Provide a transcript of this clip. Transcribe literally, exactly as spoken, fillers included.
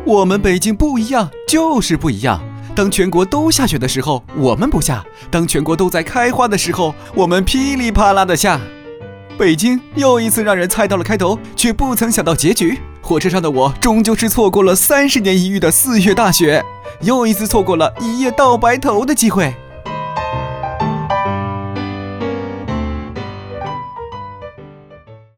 我们北京不一样，就是不一样。当全国都下雪的时候，我们不下；当全国都在开花的时候，我们噼里啪啦的下。北京又一次让人猜到了开头，却不曾想到结局。火车上的我终究是错过了三十年一遇的四月大雪，又一次错过了一夜到白头的机会。